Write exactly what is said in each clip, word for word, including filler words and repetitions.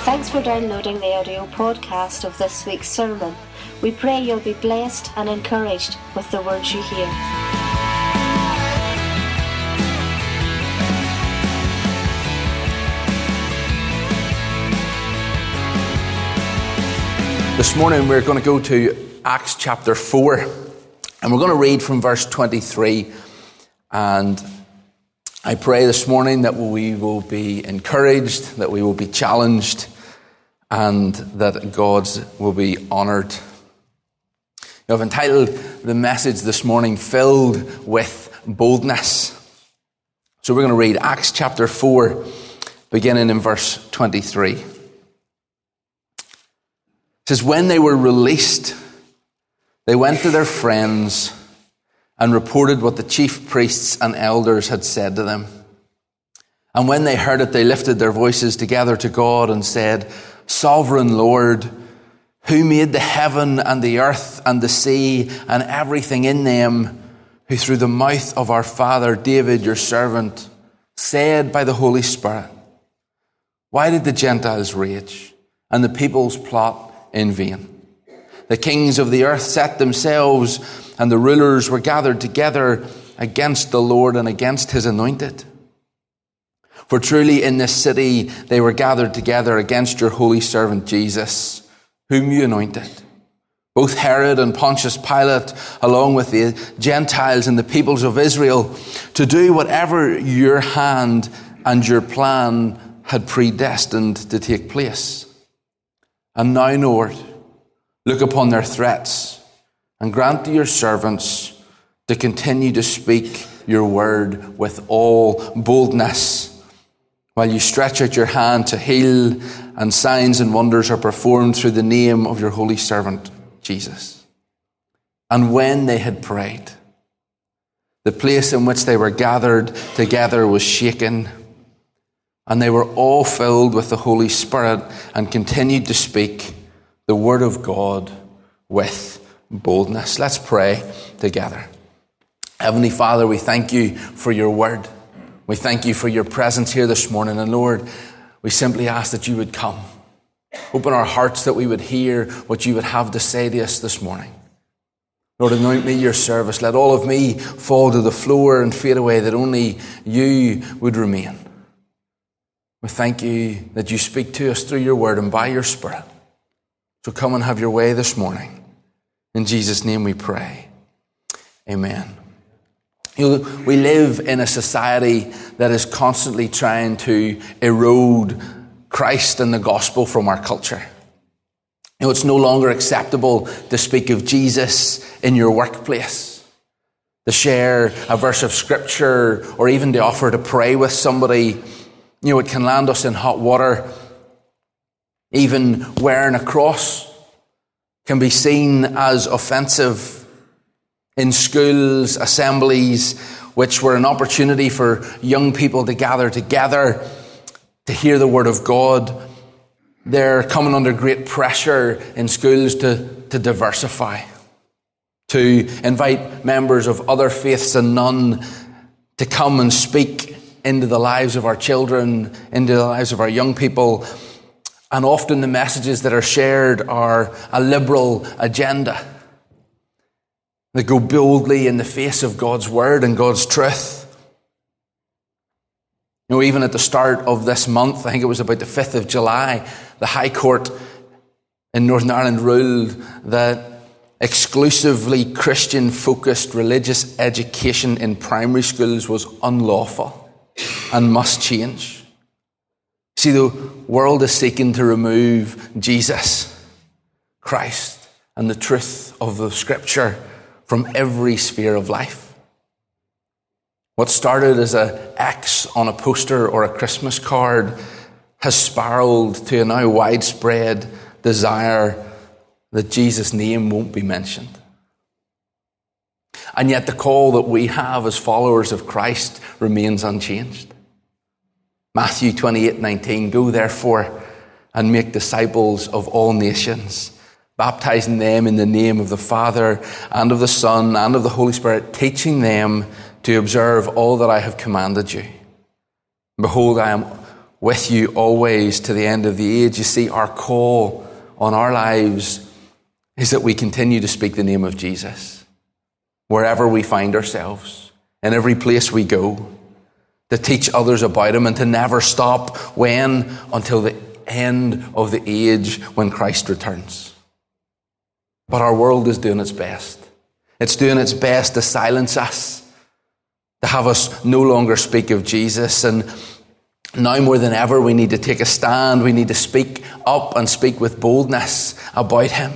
Thanks for downloading the audio podcast of this week's sermon. We pray you'll be blessed and encouraged with the words you hear. This morning we're going to go to Acts chapter four, and we're going to read from verse twenty-three. And I pray this morning that we will be encouraged, that we will be challenged, and that God will be honoured. I've entitled the message this morning, Filled with Boldness. So we're going to read Acts chapter four, beginning in verse twenty-three. It says, when they were released, they went to their friends and reported what the chief priests and elders had said to them. And when they heard it, they lifted their voices together to God and said, Sovereign Lord, who made the heaven and the earth and the sea and everything in them, who through the mouth of our father David, your servant, said by the Holy Spirit, why did the Gentiles rage and the peoples plot in vain? The kings of the earth set themselves, and the rulers were gathered together against the Lord and against his anointed. For truly in this city they were gathered together against your holy servant Jesus, whom you anointed. Both Herod and Pontius Pilate, along with the Gentiles and the peoples of Israel, to do whatever your hand and your plan had predestined to take place. And now, Lord, look upon their threats and grant to your servants to continue to speak your word with all boldness, while you stretch out your hand to heal, and signs and wonders are performed through the name of your holy servant, Jesus. And when they had prayed, the place in which they were gathered together was shaken, and they were all filled with the Holy Spirit and continued to speak the word of God with boldness. Let's pray together. Heavenly Father, we thank you for your word. We thank you for your presence here this morning. And Lord, we simply ask that you would come. Open our hearts that we would hear what you would have to say to us this morning. Lord, anoint me your service. Let all of me fall to the floor and fade away, that only you would remain. We thank you that you speak to us through your word and by your Spirit. So come and have your way this morning. In Jesus' name we pray. Amen. You know, we live in a society that is constantly trying to erode Christ and the gospel from our culture. You know, it's no longer acceptable to speak of Jesus in your workplace, to share a verse of scripture, or even to offer to pray with somebody. You know, it can land us in hot water. Even wearing a cross can be seen as offensive. In schools, assemblies, which were an opportunity for young people to gather together to hear the word of God, they're coming under great pressure in schools to, to diversify, to invite members of other faiths and none to come and speak into the lives of our children, into the lives of our young people. And often the messages that are shared are a liberal agenda that go boldly in the face of God's word and God's truth. You know, even at the start of this month, I think it was about the fifth of July, the High Court in Northern Ireland ruled that exclusively Christian-focused religious education in primary schools was unlawful and must change. See, the world is seeking to remove Jesus Christ and the truth of the Scripture from every sphere of life. What started as an X on a poster or a Christmas card has spiraled to a now widespread desire that Jesus' name won't be mentioned. And yet the call that we have as followers of Christ remains unchanged. Matthew twenty-eight nineteen, go therefore and make disciples of all nations, baptizing them in the name of the Father and of the Son and of the Holy Spirit, teaching them to observe all that I have commanded you. Behold, I am with you always to the end of the age. You see, our call on our lives is that we continue to speak the name of Jesus wherever we find ourselves, in every place we go, to teach others about him and to never stop. When? Until the end of the age, when Christ returns. But our world is doing its best. It's doing its best to silence us, to have us no longer speak of Jesus. And now more than ever, we need to take a stand. We need to speak up and speak with boldness about him.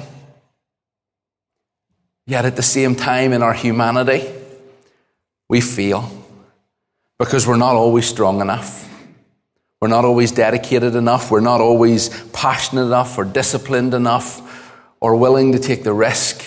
Yet at the same time, in our humanity, we fail because we're not always strong enough. We're not always dedicated enough. We're not always passionate enough or disciplined enough or willing to take the risk.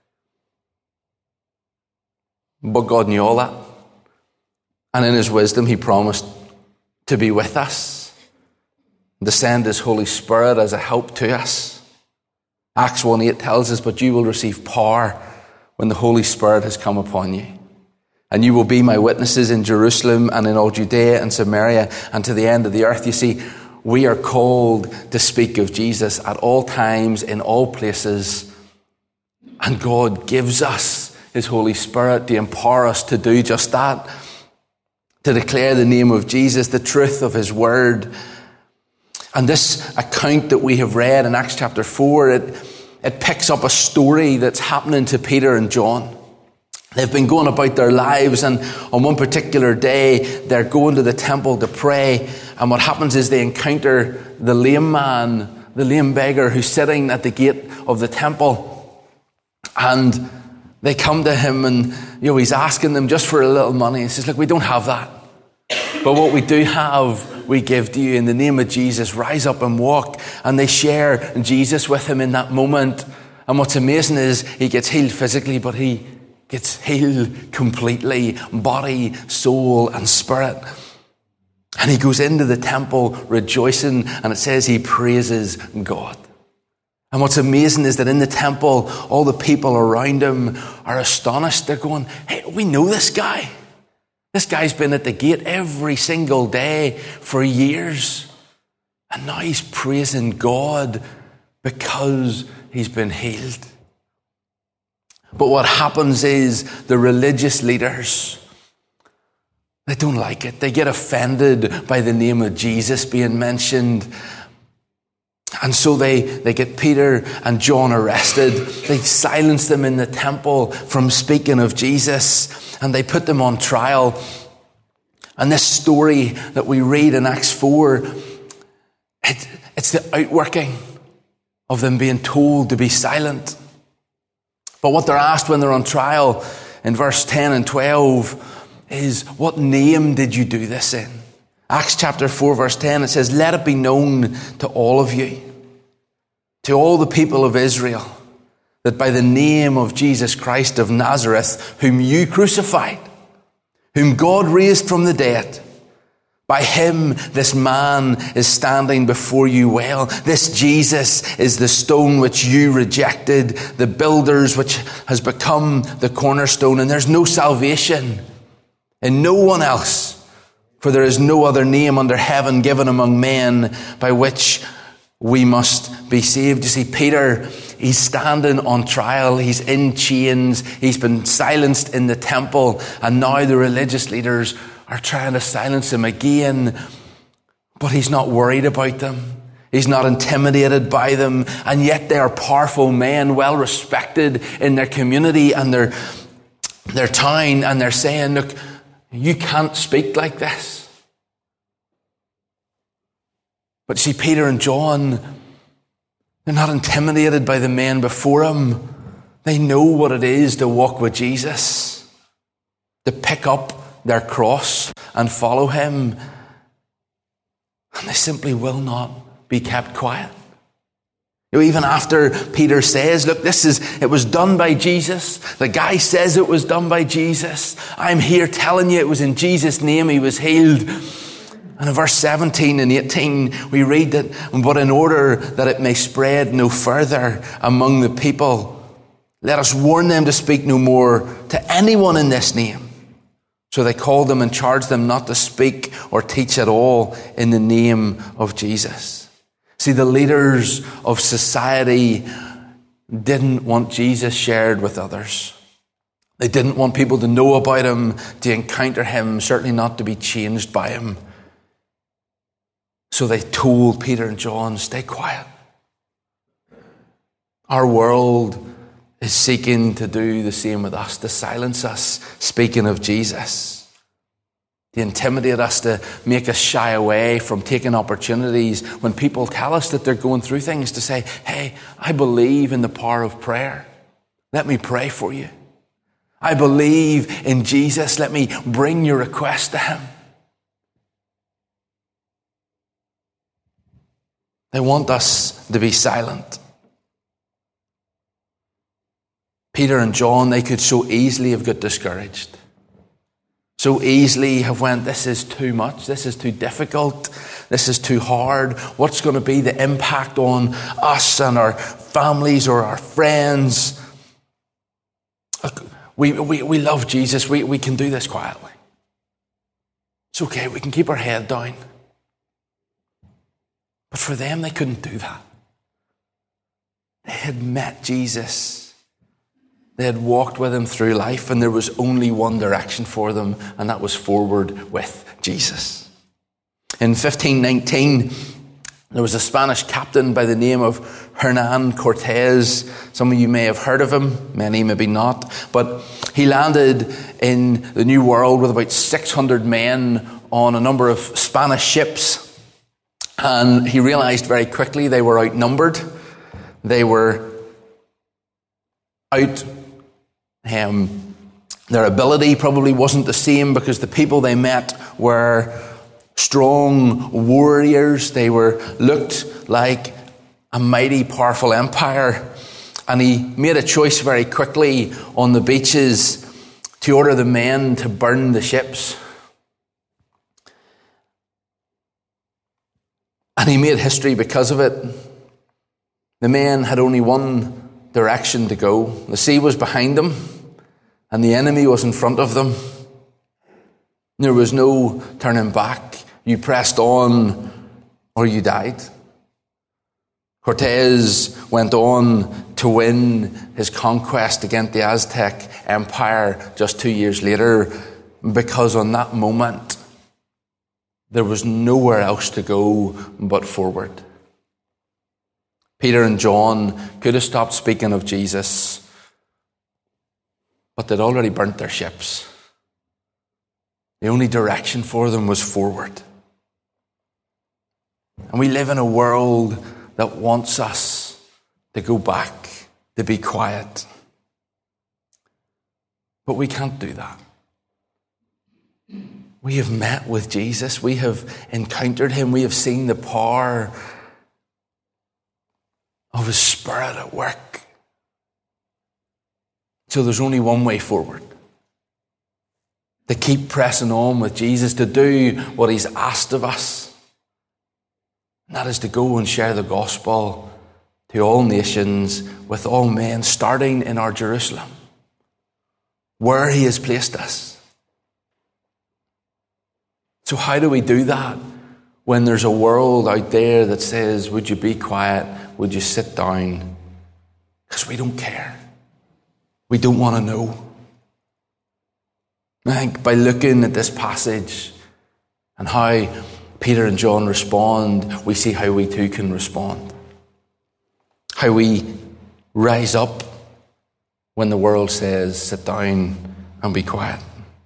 But God knew all that. And in his wisdom, he promised to be with us, to send his Holy Spirit as a help to us. Acts one eight tells us, but you will receive power when the Holy Spirit has come upon you. And you will be my witnesses in Jerusalem and in all Judea and Samaria and to the end of the earth. You see, we are called to speak of Jesus at all times, in all places. And God gives us his Holy Spirit to empower us to do just that, to declare the name of Jesus, the truth of his word. And this account that we have read in Acts chapter four, it, it picks up a story that's happening to Peter and John. They've been going about their lives, and on one particular day, they're going to the temple to pray. And what happens is they encounter the lame man, the lame beggar who's sitting at the gate of the temple. And they come to him and, you know, he's asking them just for a little money. He says, look, we don't have that. But what we do have, we give to you. In the name of Jesus, rise up and walk. And they share Jesus with him in that moment. And what's amazing is he gets healed physically, but he gets healed completely, body, soul, and spirit. And he goes into the temple rejoicing, and it says he praises God. And what's amazing is that in the temple, all the people around him are astonished. They're going, hey, we know this guy. This guy's been at the gate every single day for years. And now he's praising God because he's been healed. But what happens is the religious leaders, they don't like it. They get offended by the name of Jesus being mentioned. And so they, they get Peter and John arrested. They silence them in the temple from speaking of Jesus. And they put them on trial. And this story that we read in Acts four, it, it's the outworking of them being told to be silent. But what they're asked when they're on trial in verse ten and twelve is, what name did you do this in? Acts chapter four verse ten, it says, let it be known to all of you, to all the people of Israel, that by the name of Jesus Christ of Nazareth, whom you crucified, whom God raised from the dead, by him this man is standing before you well. This Jesus is the stone which you rejected, the builders which has become the cornerstone. And there's no salvation in no one else, for there is no other name under heaven given among men by which we must be saved. You see, Peter, he's standing on trial. He's in chains. He's been silenced in the temple. And now the religious leaders are trying to silence him again. But he's not worried about them. He's not intimidated by them. And yet they are powerful men, well respected in their community and their, their town. And they're saying, look, you can't speak like this. But see, Peter and John, they're not intimidated by the men before them. They know what it is to walk with Jesus, to pick up their cross and follow him. And they simply will not be kept quiet. You know, even after Peter says, look, this is, it was done by Jesus. The guy says it was done by Jesus. I'm here telling you it was in Jesus' name he was healed. And in verse seventeen and eighteen, we read that, but in order that it may spread no further among the people, let us warn them to speak no more to anyone in this name. So they called them and charged them not to speak or teach at all in the name of Jesus. See, the leaders of society didn't want Jesus shared with others. They didn't want people to know about him, to encounter him, certainly not to be changed by him. So they told Peter and John, stay quiet. Our world is seeking to do the same with us, to silence us, speaking of Jesus, to intimidate us, to make us shy away from taking opportunities when people tell us that they're going through things, to say, hey, I believe in the power of prayer. Let me pray for you. I believe in Jesus. Let me bring your request to him. They want us to be silent. Peter and John, they could so easily have got discouraged. So easily have went, this is too much, this is too difficult, this is too hard. What's going to be the impact on us and our families or our friends? Look, we, we, we love Jesus, we, we can do this quietly. It's okay, we can keep our head down. But for them, they couldn't do that. They had met Jesus. They had walked with him through life, and there was only one direction for them, and that was forward with Jesus. In fifteen nineteen, there was a Spanish captain by the name of Hernán Cortés. Some of you may have heard of him, many maybe not. But he landed in the New World with about six hundred men on a number of Spanish ships. And he realized very quickly they were outnumbered. They were out... Um, their ability probably wasn't the same because the people they met were strong warriors. They were looked like a mighty, powerful empire. And he made a choice very quickly on the beaches to order the men to burn the ships. And he made history because of it. The men had only one direction to go. The sea was behind them, and the enemy was in front of them. There was no turning back. You pressed on or you died. Cortés went on to win his conquest against the Aztec Empire just two years later, because on that moment there was nowhere else to go but forward. Peter and John could have stopped speaking of Jesus, but they'd already burnt their ships. The only direction for them was forward. And we live in a world that wants us to go back, to be quiet. But we can't do that. We have met with Jesus. We have encountered him. We have seen the power of his Spirit at work. So there's only one way forward. To keep pressing on with Jesus, to do what he's asked of us. And that is to go and share the gospel to all nations, with all men, starting in our Jerusalem, where he has placed us. So how do we do that when there's a world out there that says, would you be quiet? Would you sit down? Because we don't care. We don't want to know. I think by looking at this passage and how Peter and John respond, we see how we too can respond. How we rise up when the world says, sit down and be quiet.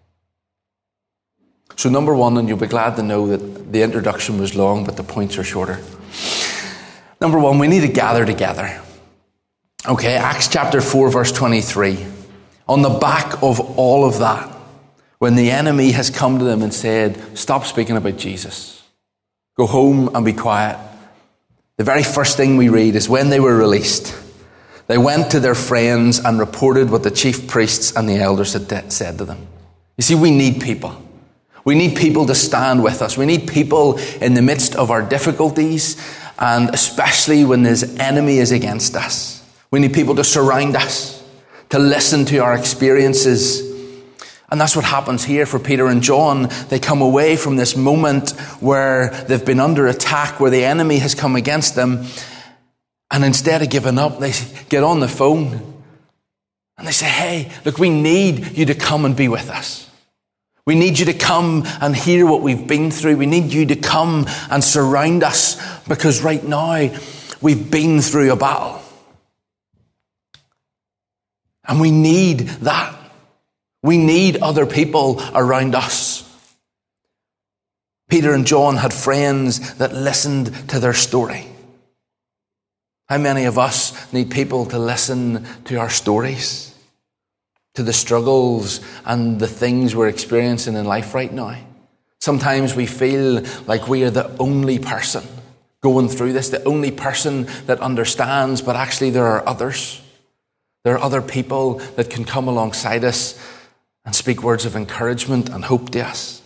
So number one, and you'll be glad to know that the introduction was long, but the points are shorter. Number one, we need to gather together. Okay, Acts chapter four, verse twenty-three. On the back of all of that, when the enemy has come to them and said, stop speaking about Jesus. Go home and be quiet. The very first thing we read is when they were released, they went to their friends and reported what the chief priests and the elders had said to them. You see, we need people. We need people to stand with us. We need people in the midst of our difficulties, and especially when this enemy is against us. We need people to surround us, to listen to our experiences, And that's what happens here for Peter and John. They come away from this moment where they've been under attack, where the enemy has come against them. And instead of giving up, they get on the phone and they say, hey, look, we need you to come and be with us. We need you to come and hear what we've been through. We need you to come and surround us, because right now we've been through a battle. And we need that. We need other people around us. Peter and John had friends that listened to their story. How many of us need people to listen to our stories, to the struggles and the things we're experiencing in life right now? Sometimes we feel like we are the only person going through this, the only person that understands, but actually there are others. There are other people that can come alongside us and speak words of encouragement and hope to us.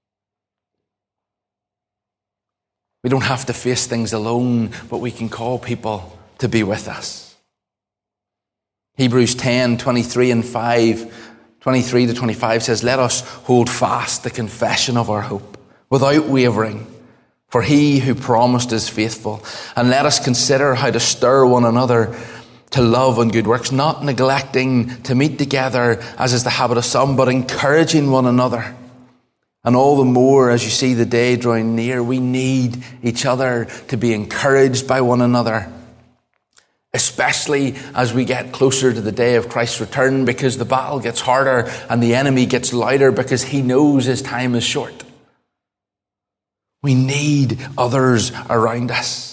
We don't have to face things alone, but we can call people to be with us. Hebrews ten, twenty-three and five, twenty-three to twenty-five says, let us hold fast the confession of our hope without wavering, for he who promised is faithful. And let us consider how to stir one another to love and good works, not neglecting to meet together as is the habit of some, but encouraging one another. And all the more as you see the day drawing near, we need each other to be encouraged by one another, especially as we get closer to the day of Christ's return, because the battle gets harder and the enemy gets louder because he knows his time is short. We need others around us.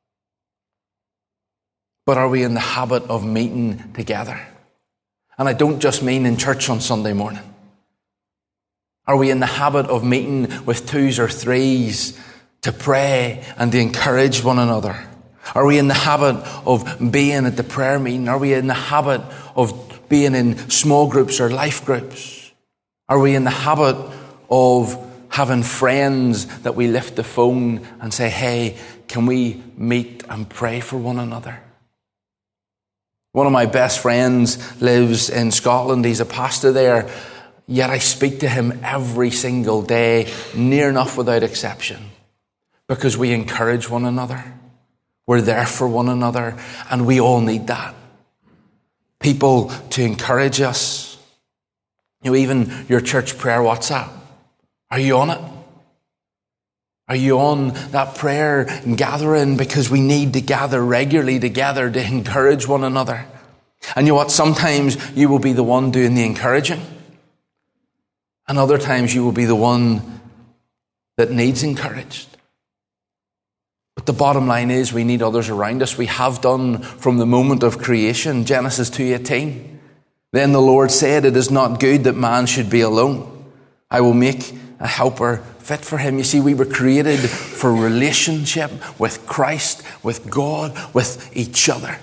But are we in the habit of meeting together? And I don't just mean in church on Sunday morning. Are we in the habit of meeting with twos or threes to pray and to encourage one another? Are we in the habit of being at the prayer meeting? Are we in the habit of being in small groups or life groups? Are we in the habit of having friends that we lift the phone and say, hey, can we meet and pray for one another? One of my best friends lives in Scotland. He's a pastor there. Yet I speak to him every single day, near enough without exception, because we encourage one another. We're there for one another, and we all need that. People to encourage us. You know, even your church prayer WhatsApp. Are you on it? Are you on that prayer and gathering? Because we need to gather regularly together to encourage one another. And you know what? Sometimes you will be the one doing the encouraging. And other times you will be the one that needs encouraged. But the bottom line is we need others around us. We have done from the moment of creation. Genesis two eighteen. Then the Lord said, it is not good that man should be alone. I will make a helper fit for him. You see, we were created for relationship with Christ, with God, with each other.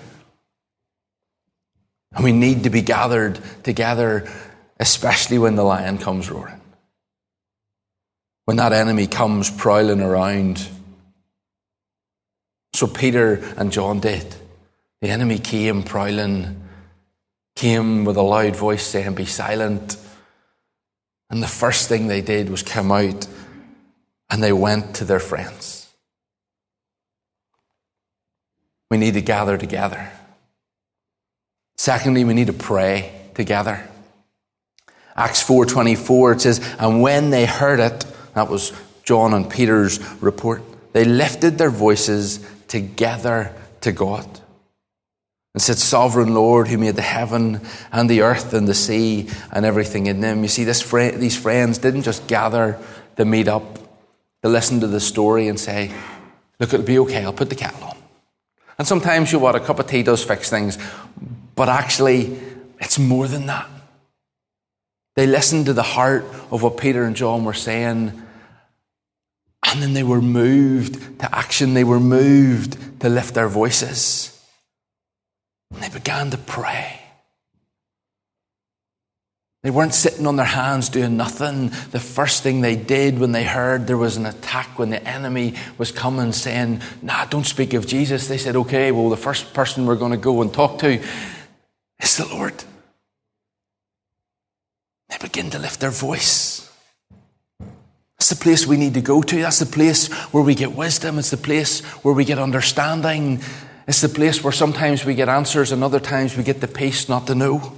And we need to be gathered together, especially when the lion comes roaring. When that enemy comes prowling around. So Peter and John did. The enemy came prowling, came with a loud voice saying, be silent. And the first thing they did was come out and they went to their friends. We need to gather together. Secondly, we need to pray together. Acts four twenty-four, it says, and when they heard it, that was John and Peter's report, they lifted their voices together to God and said, sovereign Lord, who made the heaven and the earth and the sea and everything in them. You see, this fr- these friends didn't just gather to meet up, to listen to the story and say, look, it'll be okay, I'll put the kettle on. And sometimes, you know what, a cup of tea does fix things, but actually, it's more than that. They listened to the heart of what Peter and John were saying, and then they were moved to action. They were moved to lift their voices. And they began to pray. They weren't sitting on their hands doing nothing. The first thing they did when they heard there was an attack, when the enemy was coming saying, nah, don't speak of Jesus. They said, okay, well, the first person we're going to go and talk to is the Lord. They begin to lift their voice. That's the place we need to go to. That's the place where we get wisdom. It's the place where we get understanding. It's the place where sometimes we get answers and other times we get the peace not to know.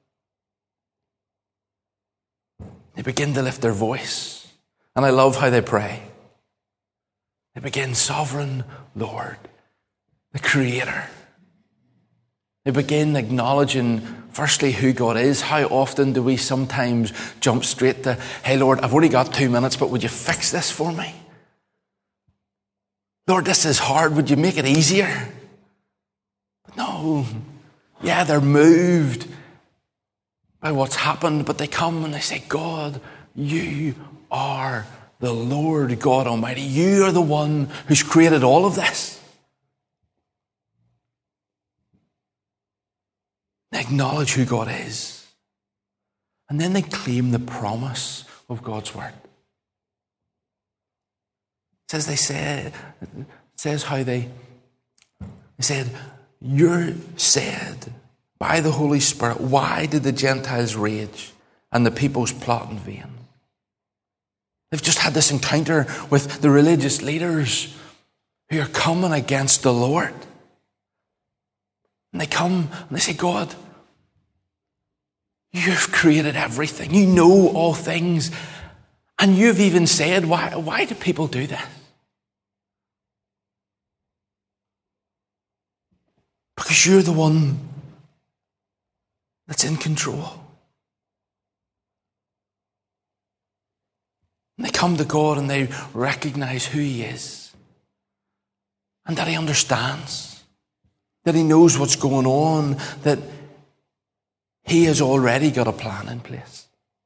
They begin to lift their voice. And I love how they pray. They begin, Sovereign Lord, the Creator. They begin acknowledging, firstly, who God is. How often do we sometimes jump straight to, hey, Lord, I've only got two minutes, but would you fix this for me? Lord, this is hard. Would you make it easier? But no. Yeah, they're moved by what's happened, but they come and they say, God, you are the Lord God Almighty. You are the one who's created all of this. They acknowledge who God is. And then they claim the promise of God's word. It says they said, it says how they, they said, you're said by the Holy Spirit, why did the Gentiles rage and the peoples plot in vain? They've just had this encounter with the religious leaders who are coming against the Lord. And they come and they say, God, you've created everything. You know all things. And you've even said, why, why do people do this? Because you're the one that's in control. And they come to God and they recognize who He is. And that He understands. That He knows what's going on. That He has already got a plan in place.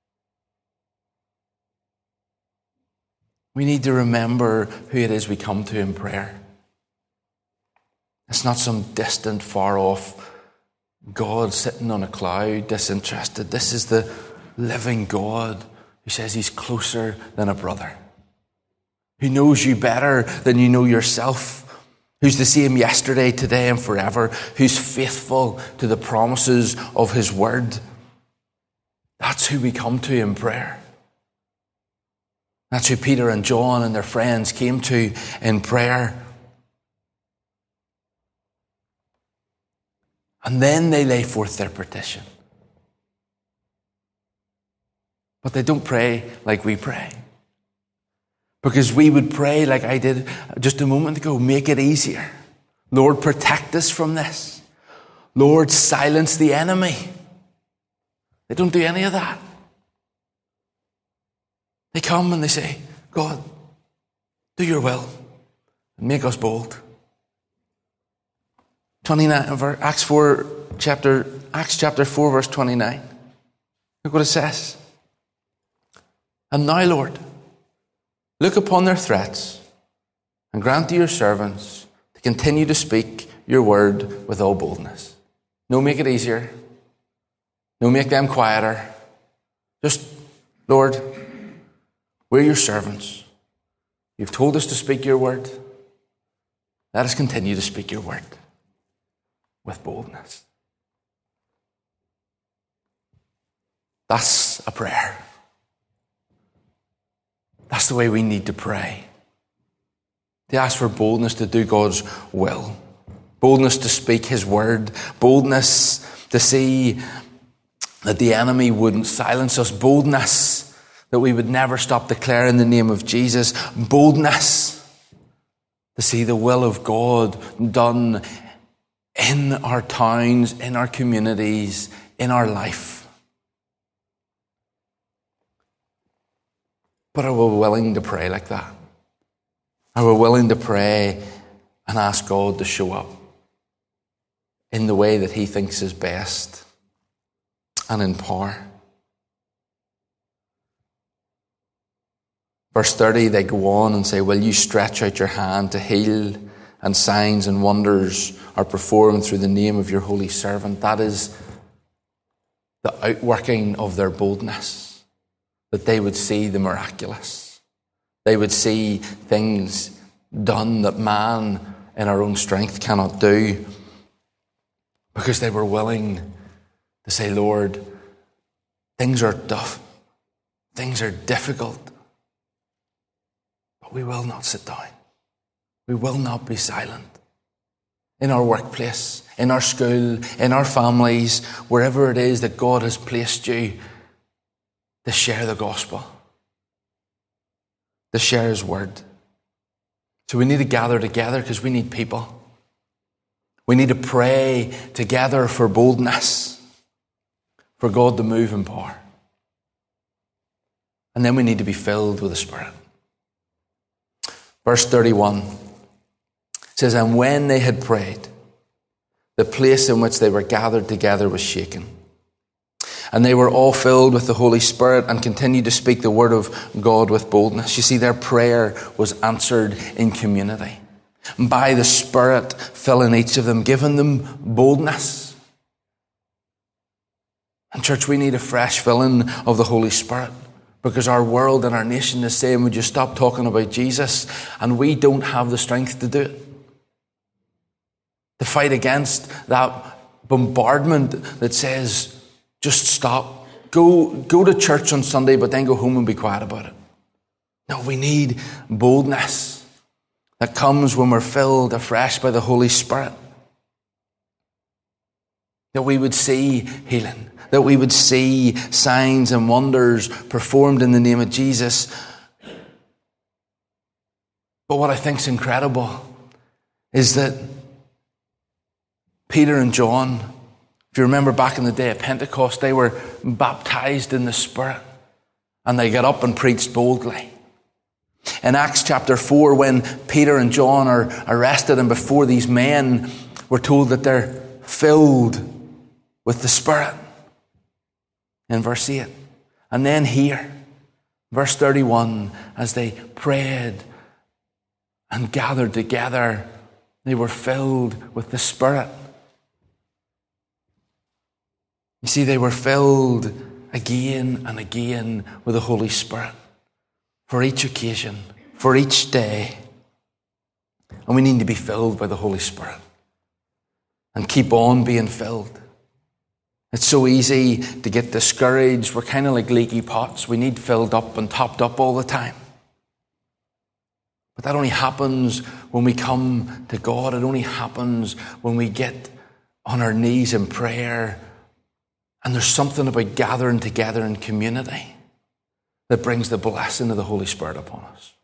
We need to remember who it is we come to in prayer. It's not some distant, far off God sitting on a cloud, disinterested. This is the living God who says He's closer than a brother. Who knows you better than you know yourself. Who's the same yesterday, today, and forever. Who's faithful to the promises of His word. That's who we come to in prayer. That's who Peter and John and their friends came to in prayer. And then they lay forth their petition. But they don't pray like we pray. Because we would pray like I did just a moment ago. Make it easier. Lord, protect us from this. Lord, silence the enemy. They don't do any of that. They come and they say, God, do your will and make us bold. twenty-nine, Acts four, chapter, Acts chapter four, verse twenty-nine. Look what it says. And now, Lord, look upon their threats and grant to your servants to continue to speak your word with all boldness. No, make it easier. No, make them quieter. Just, Lord, we're your servants. You've told us to speak your word. Let us continue to speak your word with boldness. That's a prayer. That's the way we need to pray. To ask for boldness to do God's will. Boldness to speak His word. Boldness to see that the enemy wouldn't silence us. Boldness that we would never stop declaring the name of Jesus. Boldness to see the will of God done in our towns, in our communities, in our life. But are we willing to pray like that? Are we willing to pray and ask God to show up in the way that He thinks is best and in power? Verse thirty, they go on and say, will you stretch out your hand to heal, and signs and wonders are performed through the name of your holy servant. That is the outworking of their boldness. That they would see the miraculous. They would see things done that man in our own strength cannot do. Because they were willing to say, Lord, things are tough. Things are difficult. But we will not sit down. We will not be silent. In our workplace, in our school, in our families, wherever it is that God has placed you, to share the gospel, to share his word. So we need to gather together because we need people. We need to pray together for boldness, for God to move in power. And then we need to be filled with the Spirit. Verse thirty-one says, and when they had prayed, the place in which they were gathered together was shaken. And they were all filled with the Holy Spirit and continued to speak the word of God with boldness. You see, their prayer was answered in community. By the Spirit filling each of them, giving them boldness. And church, we need a fresh filling of the Holy Spirit. Because our world and our nation is saying, would you stop talking about Jesus? And we don't have the strength to do it. To fight against that bombardment that says, just stop. Go, go to church on Sunday, but then go home and be quiet about it. No, we need boldness that comes when we're filled afresh by the Holy Spirit. That we would see healing. That we would see signs and wonders performed in the name of Jesus. But what I think is incredible is that Peter and John, if you remember back in the day of Pentecost, they were baptized in the Spirit. And they got up and preached boldly. In Acts chapter four, when Peter and John are arrested and before these men, we're told that they're filled with the Spirit. In verse eight. And then here, verse thirty-one, as they prayed and gathered together, they were filled with the Spirit. You see, they were filled again and again with the Holy Spirit for each occasion, for each day. And we need to be filled by the Holy Spirit and keep on being filled. It's so easy to get discouraged. We're kind of like leaky pots. We need filled up and topped up all the time. But that only happens when we come to God. It only happens when we get on our knees in prayer. And there's something about gathering together in community that brings the blessing of the Holy Spirit upon us.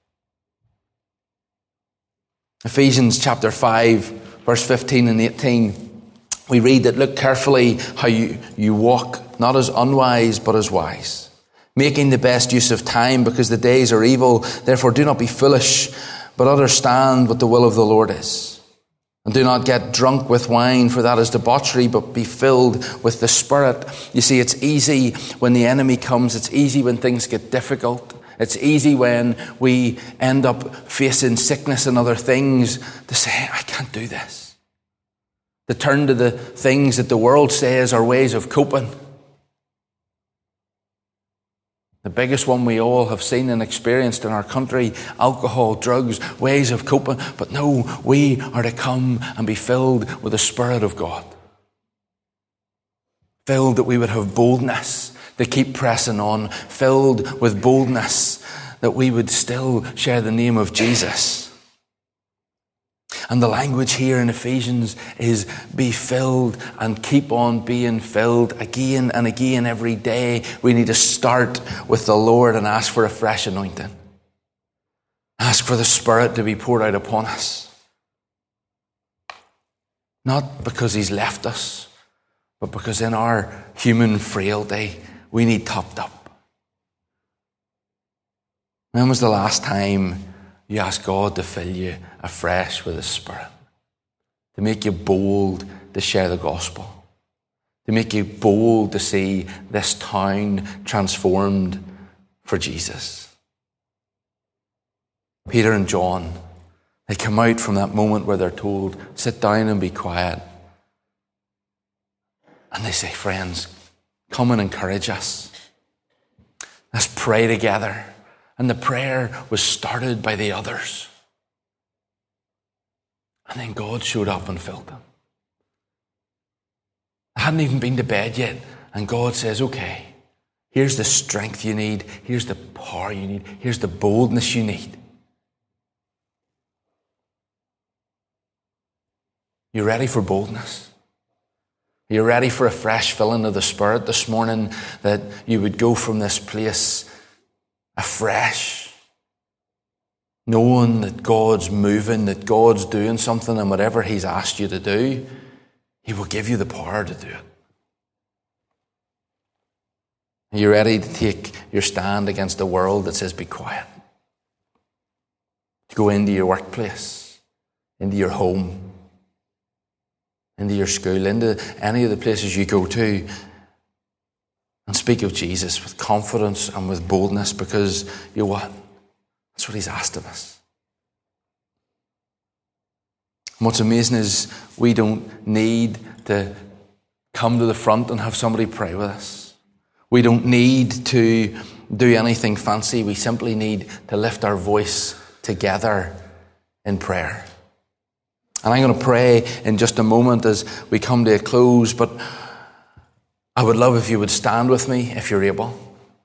Ephesians chapter five, verse fifteen and eighteen, we read that, look carefully how you, you walk, not as unwise, but as wise, making the best use of time, because the days are evil. Therefore do not be foolish, but understand what the will of the Lord is. And do not get drunk with wine, for that is debauchery, but be filled with the Spirit. You see, it's easy when the enemy comes. It's easy when things get difficult. It's easy when we end up facing sickness and other things to say, I can't do this. To turn to the things that the world says are ways of coping. The biggest one we all have seen and experienced in our country, alcohol, drugs, ways of coping. But no, we are to come and be filled with the Spirit of God. Filled that we would have boldness to keep pressing on. Filled with boldness that we would still share the name of Jesus. And the language here in Ephesians is be filled and keep on being filled again and again every day. We need to start with the Lord and ask for a fresh anointing. Ask for the Spirit to be poured out upon us. Not because He's left us, but because in our human frailty, we need topped up. When was the last time you asked God to fill you afresh with His Spirit? To make you bold to share the gospel. To make you bold to see this town transformed for Jesus. Peter and John, they come out from that moment where they're told, sit down and be quiet. And they say, friends, come and encourage us. Let's pray together. And the prayer was started by the others. And then God showed up and filled them. I hadn't even been to bed yet. And God says, okay, Here's the strength you need. Here's the power you need. Here's the boldness you need. You ready for boldness? You're ready for a fresh filling of the Spirit this morning, that you would go from this place afresh, knowing that God's moving, that God's doing something, and whatever He's asked you to do, He will give you the power to do it. Are you ready to take your stand against a world that says, be quiet? To go into your workplace, into your home, into your school, into any of the places you go to, and speak of Jesus with confidence and with boldness, because you know what? That's what He's asked of us. And what's amazing is we don't need to come to the front and have somebody pray with us. We don't need to do anything fancy. We simply need to lift our voice together in prayer. And I'm going to pray in just a moment as we come to a close, but I would love if you would stand with me if you're able.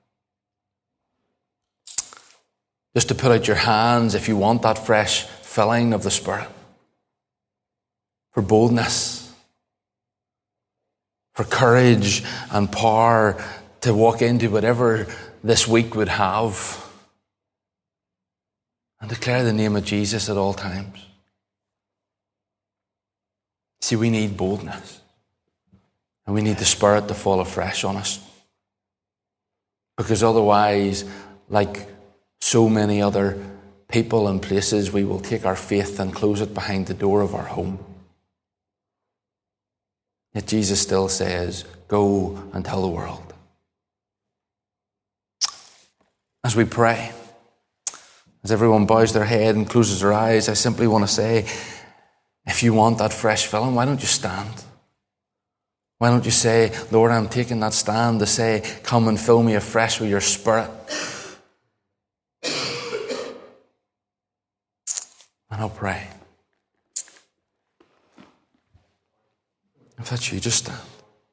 Just to put out your hands if you want that fresh filling of the Spirit. For boldness. For courage and power to walk into whatever this week would have. And declare the name of Jesus at all times. See, we need boldness. And we need the Spirit to fall afresh on us. Because otherwise, like so many other people and places, we will take our faith and close it behind the door of our home. Yet Jesus still says, go and tell the world. As we pray, as everyone bows their head and closes their eyes, I simply want to say, if you want that fresh filling, why don't you stand? Why don't you say, Lord, I'm taking that stand to say, come and fill me afresh with your Spirit. And I'll pray. If that's you, just stand.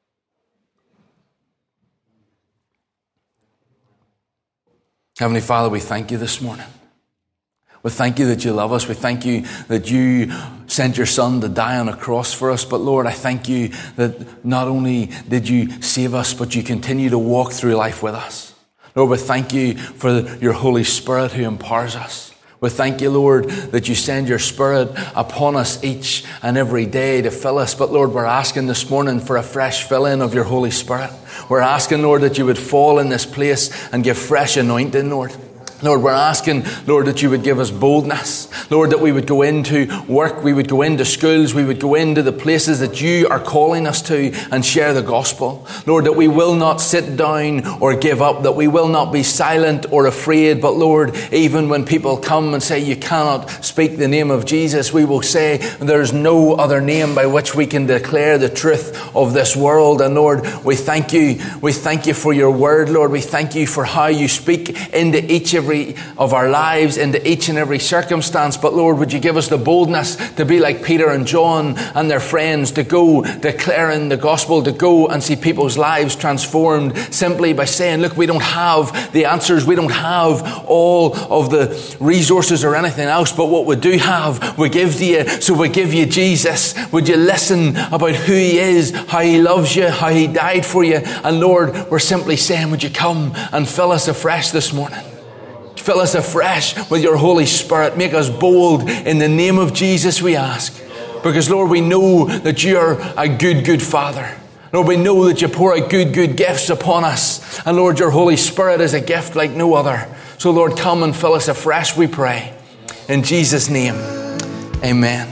Heavenly Father, we thank you this morning. We thank you that you love us. We thank you that you sent your Son to die on a cross for us. But Lord, I thank you that not only did you save us, but you continue to walk through life with us. Lord, we thank you for your Holy Spirit who empowers us. We thank you, Lord, that you send your Spirit upon us each and every day to fill us. But Lord, we're asking this morning for a fresh fill-in of your Holy Spirit. We're asking, Lord, that you would fall in this place and give fresh anointing, Lord. Lord, we're asking, Lord, that you would give us boldness. Lord, that we would go into work, we would go into schools, we would go into the places that you are calling us to and share the gospel. Lord, that we will not sit down or give up, that we will not be silent or afraid. But Lord, even when people come and say you cannot speak the name of Jesus, we will say there's no other name by which we can declare the truth of this world. And Lord, we thank you. We thank you for your word, Lord. We thank you for how you speak into each every of our lives, into each and every circumstance. But Lord, would you give us the boldness to be like Peter and John and their friends, to go declaring the gospel, to go and see people's lives transformed simply by saying, look, we don't have the answers, we don't have all of the resources or anything else, but what we do have, we give to you. So we give you Jesus. Would you listen about who he is, how he loves you, how he died for you? And Lord, we're simply saying, would you come and fill us afresh this morning? Fill us afresh with your Holy Spirit. Make us bold in the name of Jesus, we ask. Because, Lord, we know that you're a good, good Father. Lord, we know that you pour out good, good gifts upon us. And, Lord, your Holy Spirit is a gift like no other. So, Lord, come and fill us afresh, we pray. In Jesus' name, amen.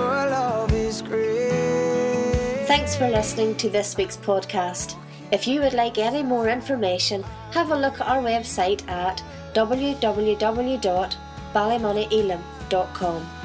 Thanks for listening to this week's podcast. If you would like any more information, have a look at our website at w w w dot ballymoney elim dot com.